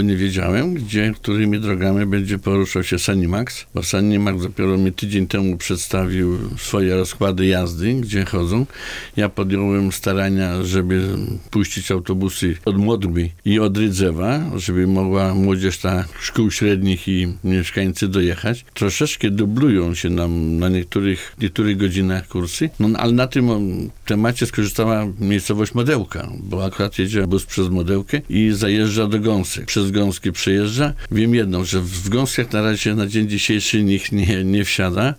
Nie wiedziałem, którymi drogami będzie poruszał się Sanimax, bo Sanimax dopiero mi tydzień temu przedstawił swoje rozkłady jazdy, gdzie chodzą. Ja podjąłem starania, żeby puścić autobusy od Modby i od Rydzewa, żeby mogła młodzież ta szkół średnich i mieszkańcy dojechać. Troszeczkę dublują się nam na niektórych godzinach kursy, ale na tym temacie skorzystała miejscowość Modełka, bo akurat jedzie bus przez Modełkę i zajeżdża do Gąsek. Przez Gąskie przejeżdża. Wiem jedno, że w Gąskach na razie na dzień dzisiejszy nikt nie wsiada,